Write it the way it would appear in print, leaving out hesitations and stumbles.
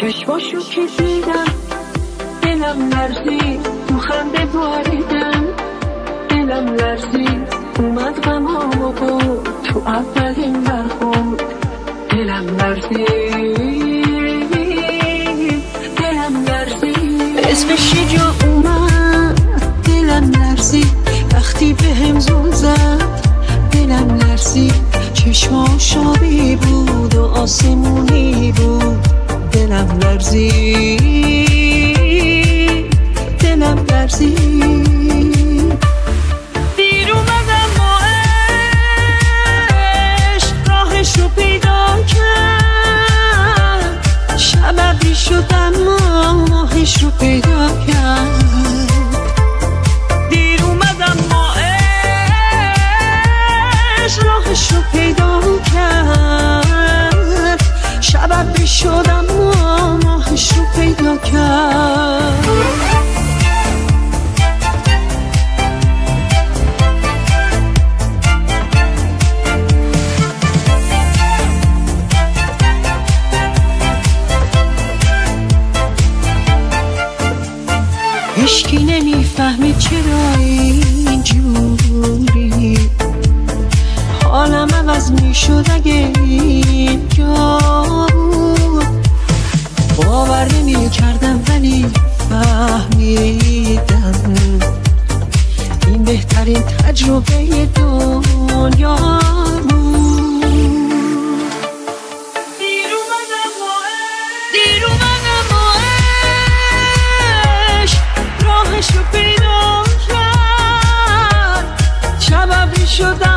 چشماشو که دیدم دلم لرزید، تو خنده باریدم دلم لرزید، اومد غمامو بود تو اولین برخورد دلم لرزید، دلم لرزید، اسمش یه جا اومد دلم لرزید، وقتی بهم زل زد دلم لرزید، چشماش آبی بود و آسمونی بود دلم لرزید، دلم لرزید. دیر اومدم با عشق راهشو پیدا کرد، شبابی شدم ماهش رو پیدا کرد. دیر اومدم با عشق راهشو پیدا کرد، شبابی شدم ماهش رو پیدا کرد. هیچکی نمیفهمید چرا اینجوری حالم عوض میشد اگه اینجا بود، باور نمیکردم ولی فهمیدم این بهترین تجربه دنیا بود. دیر اومدم با عشق راهشو پیدا کرد، شبابی شدم